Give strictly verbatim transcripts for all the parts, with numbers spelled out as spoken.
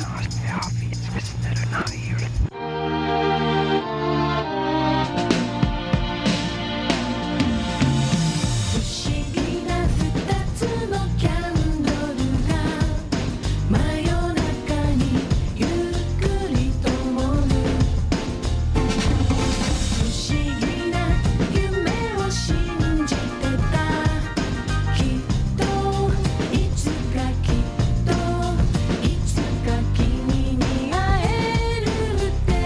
きっといつか君に会えるって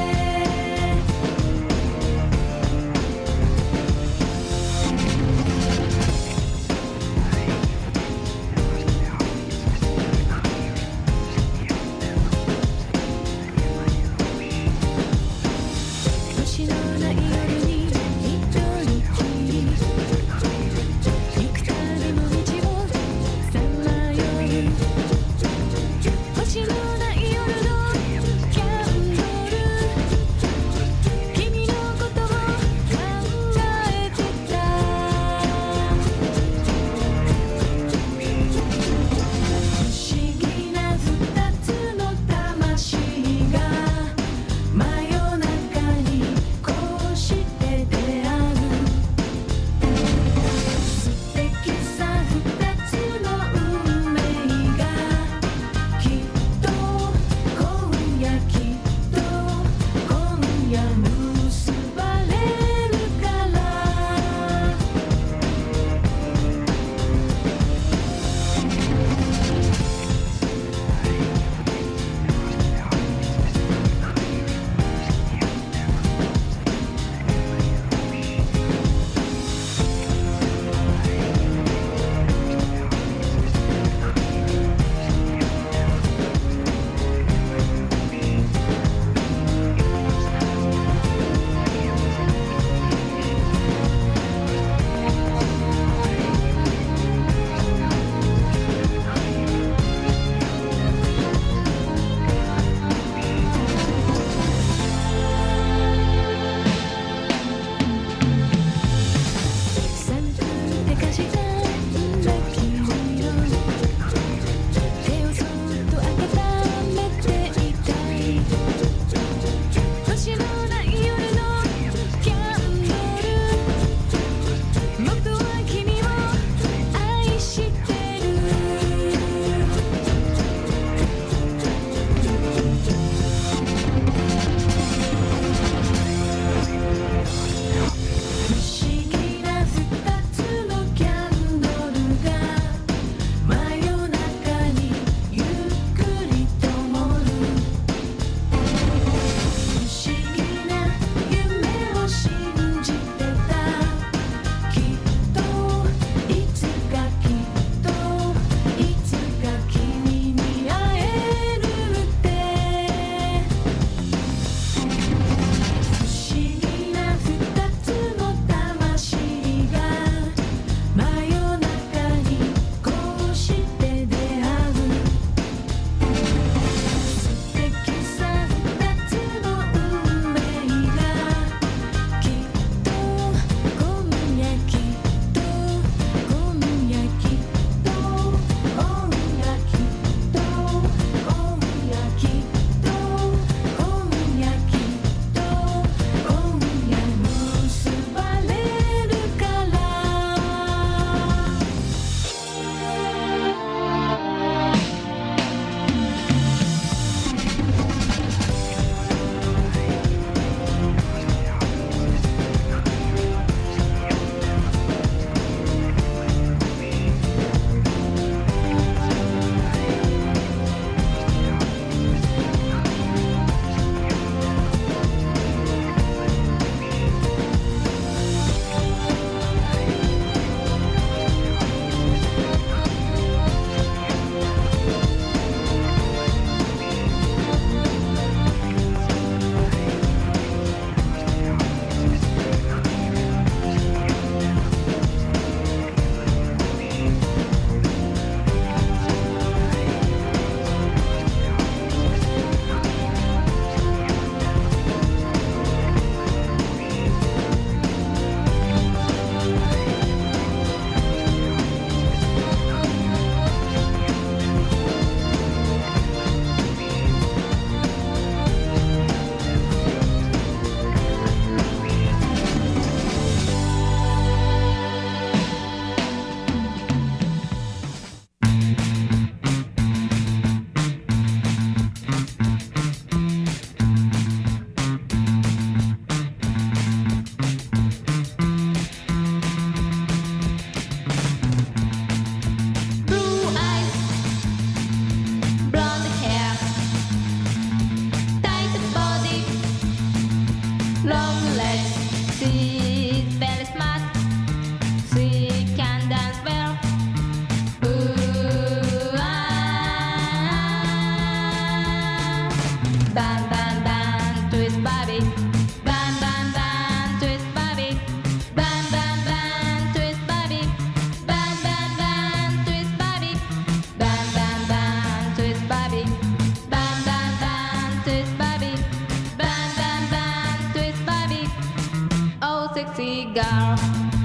girl.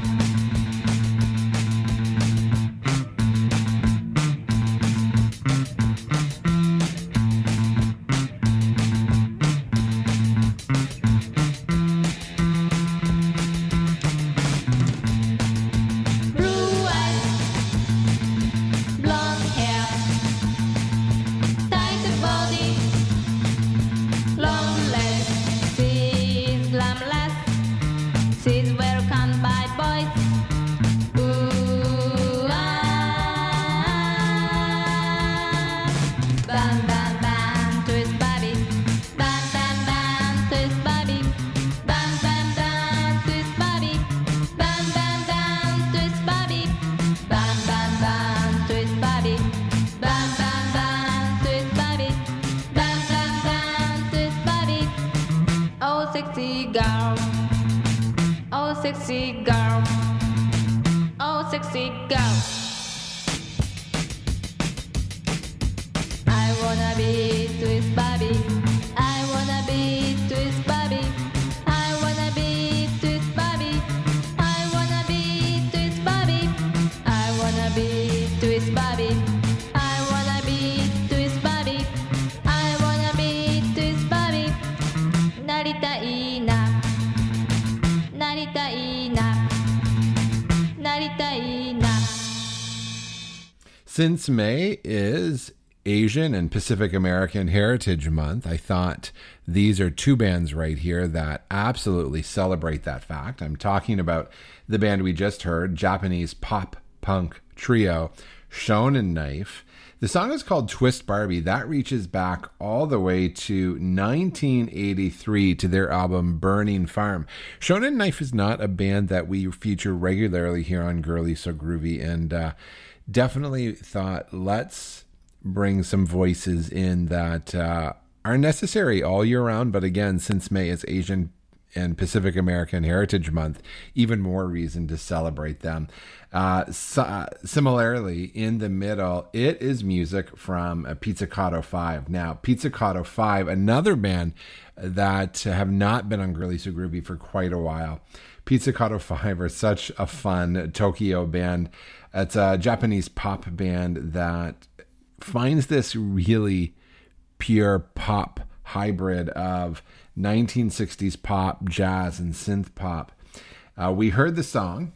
Since May is Asian and Pacific American Heritage Month, I thought these are two bands right here that absolutely celebrate that fact. I'm talking about the band we just heard, Japanese pop-punk trio Shonen Knife. The song is called Twist Barbie. That reaches back all the way to nineteen eighty-three to their album Burning Farm. Shonen Knife is not a band that we feature regularly here on Girly So Groovy, and uh, definitely thought let's bring some voices in that uh, are necessary all year round. But again, since May is Asian and Pacific American Heritage Month, even more reason to celebrate them. Uh, so, uh, similarly, in the middle, it is music from uh, Pizzicato five. Now, Pizzicato five, another band that have not been on Girly So Groovy for quite a while. Pizzicato five are such a fun Tokyo band. It's a Japanese pop band that finds this really pure pop hybrid of nineteen sixties pop, jazz, and synth pop. Uh, we heard the song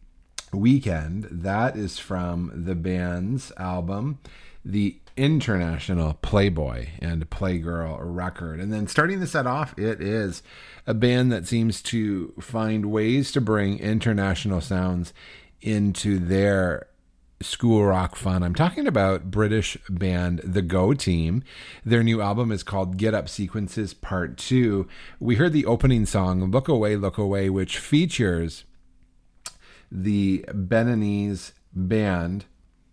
Weekend. That is from the band's album, The International Playboy and Playgirl record. And then starting the set off, it is a band that seems to find ways to bring international sounds into their school rock fun. I'm talking about British band The Go Team. Their new album is called Get Up Sequences Part two. We heard the opening song, Look Away, Look Away, which features the Beninese band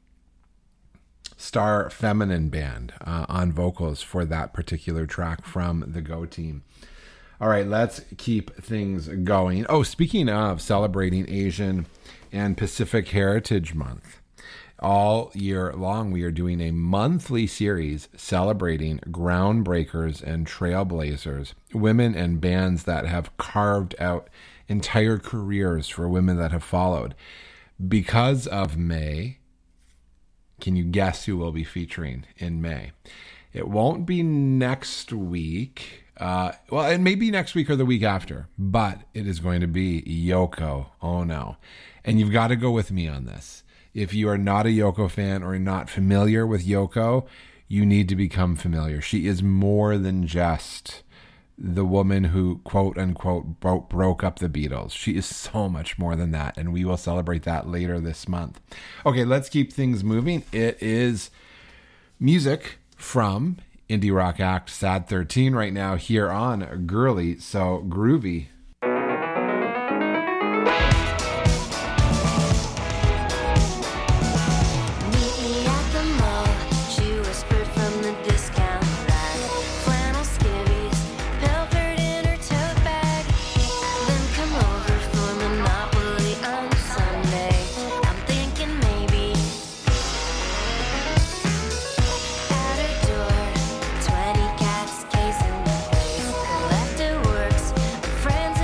Star Feminine Band uh, on vocals for that particular track from The Go Team. All right, let's keep things going. Oh, speaking of celebrating Asian and Pacific Heritage Month, all year long we are doing a monthly series celebrating groundbreakers and trailblazers, women and bands that have carved out entire careers for women that have followed. Because of May, can you guess who we'll be featuring in May? It won't be next week. Uh, well, it may be next week or the week after, but it is going to be Yoko Ono. And you've got to go with me on this. If you are not a Yoko fan or not familiar with Yoko, you need to become familiar. She is more than just the woman who, quote unquote, broke, broke up the Beatles. She is so much more than that, and we will celebrate that later this month. Okay, let's keep things moving. It is music from indie rock act Sad thirteen right now here on Girly So Groovy. Friends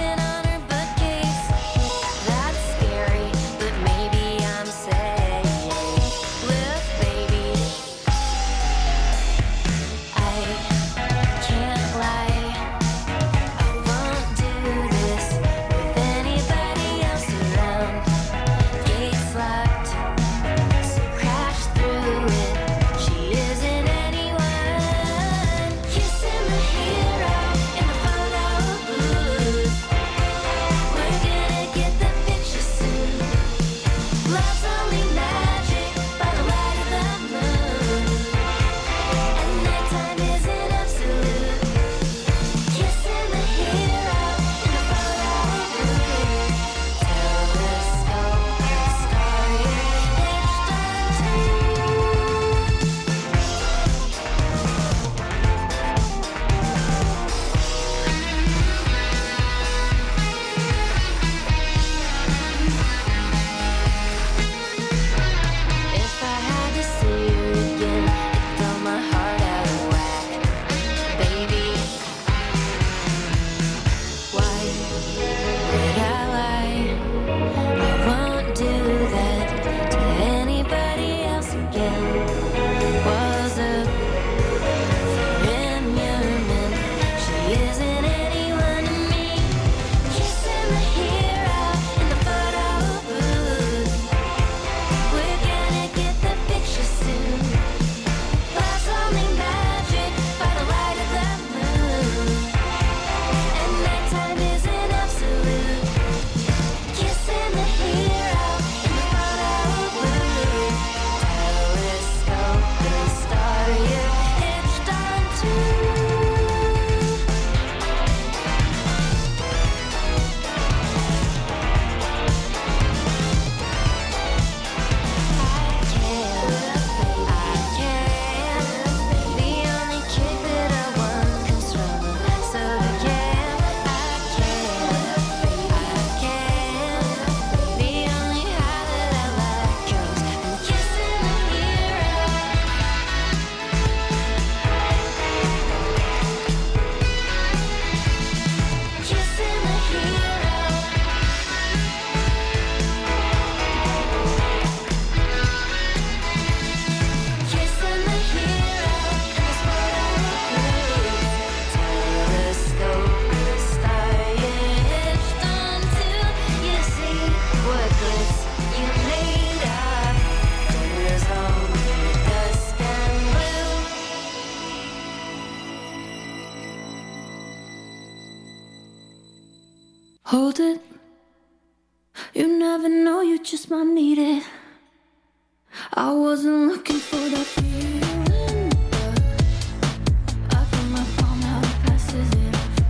Hold it. You never know, you just might need it. I wasn't looking for that feeling, but I put my palm out, it passes it off.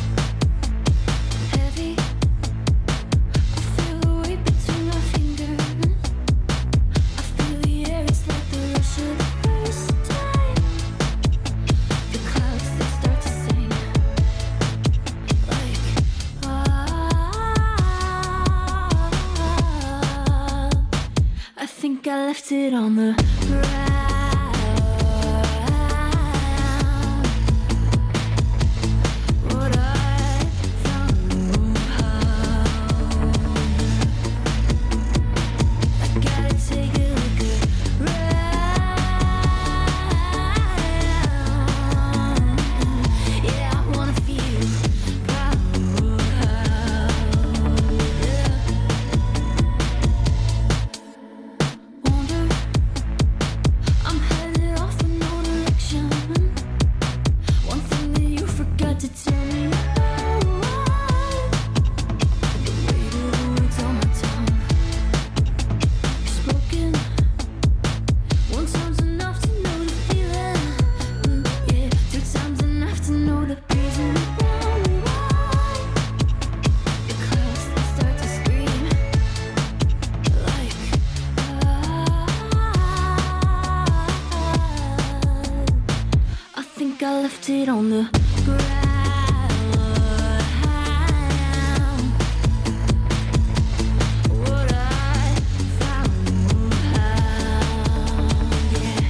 Heavy, I feel the weight between my fingers. I feel the air, it's like the rush of the first time. The clouds, they start to sing, like, ah, I think I left it on the ground. What I found, I gotta take a look around. Yeah, I wanna feel proud. Yeah. Wonder, I'm headed off in no direction. One thing that you forgot to tell me about. The weight of the words on my tongue. Spoken. One time's enough to know the feeling. Mm, yeah, two times enough to know the reason why. The clouds, they start to scream, like, ah, I think I left it on the ground. What I found, yeah.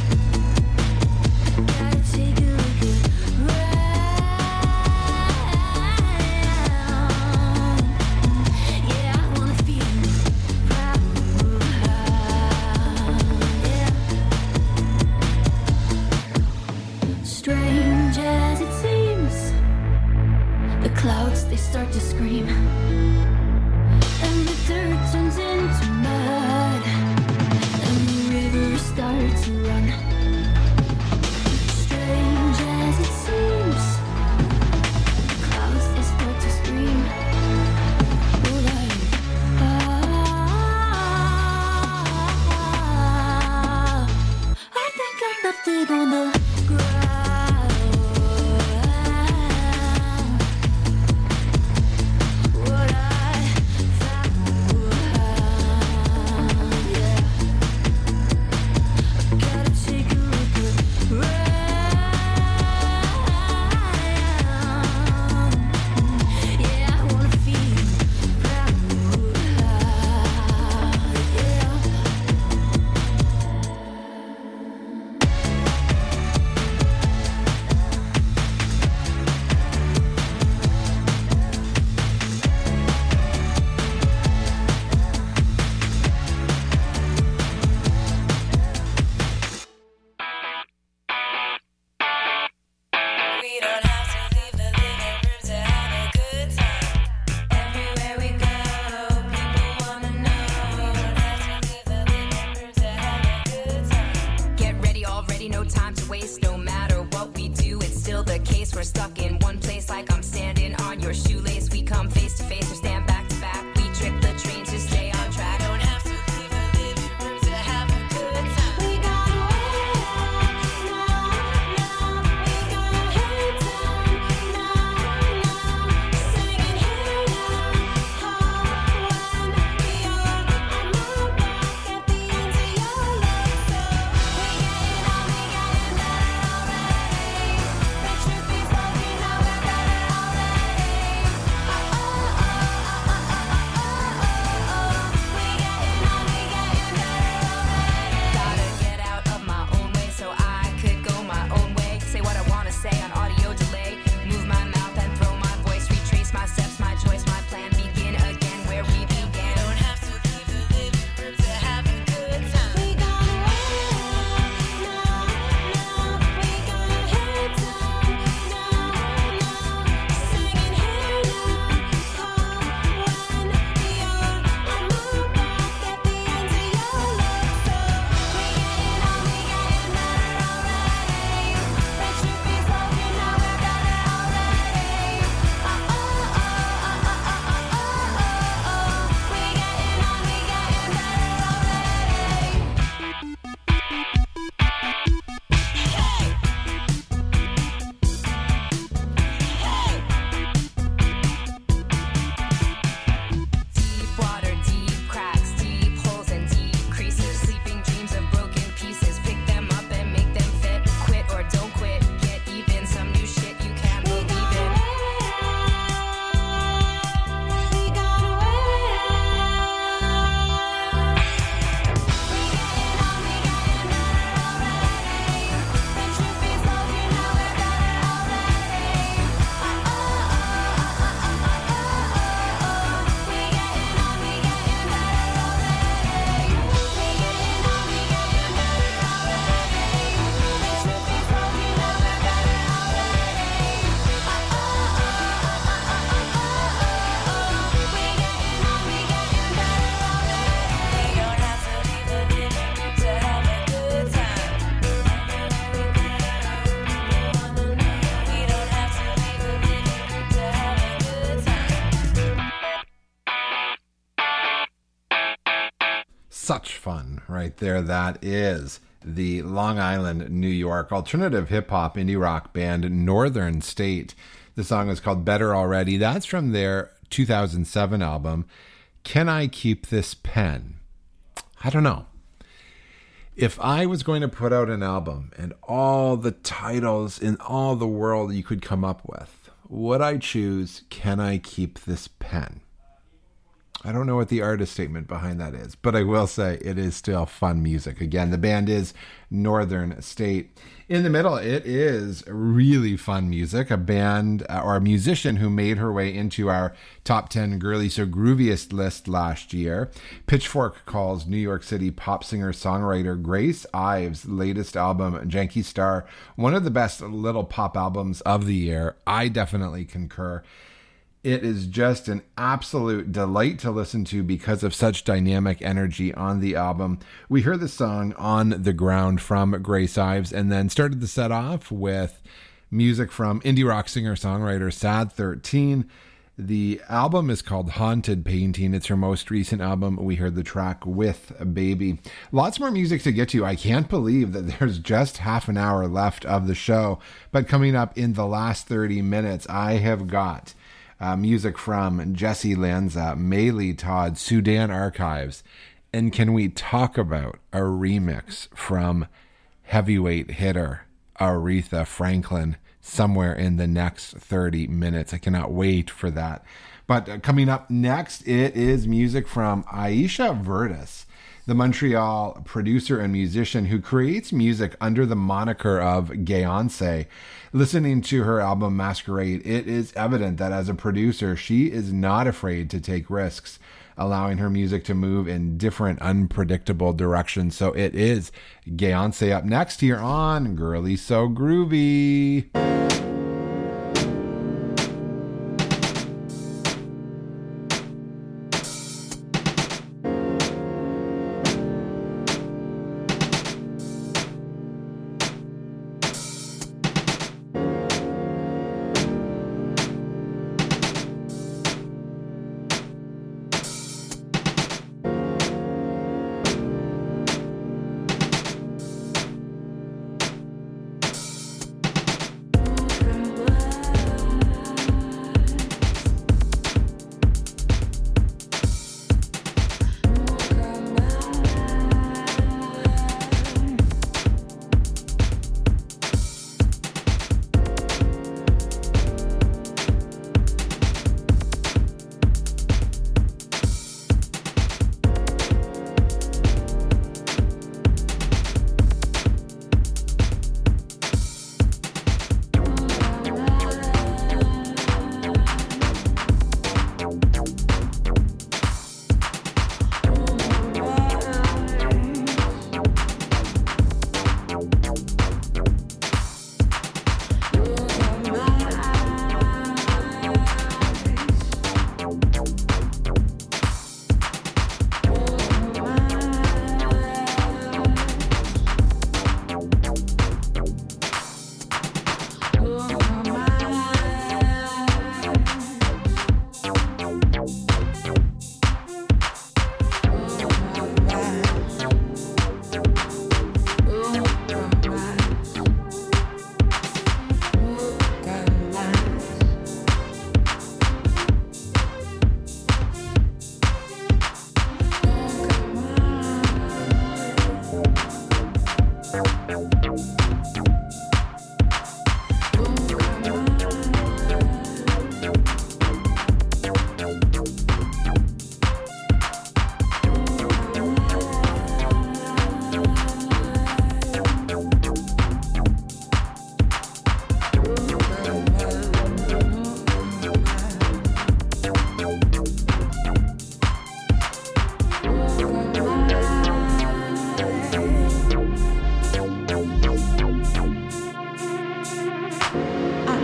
I gotta take a look around. Yeah, I wanna feel proud. Yeah. Strange as it seems, the clouds, they start to scream, and the dirt turns into mud, and the river starts to run. Strange as it seems, the clouds, they start to scream, oh, like, ah, I think I left it on the ground. What I found, yeah. I gotta take a look around. Yeah, I wanna feel proud. Yeah. We don't have to leave the living room to have a good time. Everywhere we go, people wanna know. We don't have to leave the living room to have a good time. Get ready already, no time to waste. No matter what we do, it's still the case. We're stuck in one place like I'm standing on your shoelace. We come face to face or stand back to back. We trick the train to stay on track. Don't have to leave the living room to have a good time. We got way up now, now. We got head down now, now. Singing hey now, oh, when we are. I'm right back at the end of your love. So we getting on, we getting better already. The truth be spoken, now we're better already. such fun right there. That is the Long Island, New York alternative hip hop indie rock band Northern State. The song is called Better Already. That's from their two thousand seven album, Can I Keep This Pen? I don't know. If I was going to put out an album and all the titles in all the world you could come up with, would I choose Can I Keep This Pen? I don't know what the artist statement behind that is, but I will say it is still fun music. Again, the band is Northern State. In the middle, it is really fun music. A band uh, or a musician who made her way into our top ten Girly So Grooviest list last year. Pitchfork calls New York City pop singer-songwriter Grace Ives' latest album, Janky Star, one of the best little pop albums of the year. I definitely concur. It is just an absolute delight to listen to because of such dynamic energy on the album. We heard the song On the Ground from Grace Ives and then started the set off with music from indie rock singer-songwriter Sad thirteen. The album is called Haunted Painting. It's her most recent album. We heard the track With a Baby. Lots more music to get to. I can't believe that there's just half an hour left of the show. But coming up in the last thirty minutes, I have got Uh, music from Jesse Lanza, Maylee Todd, Sudan Archives. And can we talk about a remix from heavyweight hitter Aretha Franklin somewhere in the next thirty minutes? I cannot wait for that. But uh, coming up next, it is music from Aisha Vertis, the Montreal producer and musician who creates music under the moniker of Gayonce. Listening to her album Masquerade, it is evident that as a producer, she is not afraid to take risks, allowing her music to move in different, unpredictable directions. So it is Gayonce up next here on Girly So Groovy.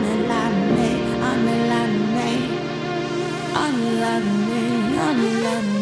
Love me, love me.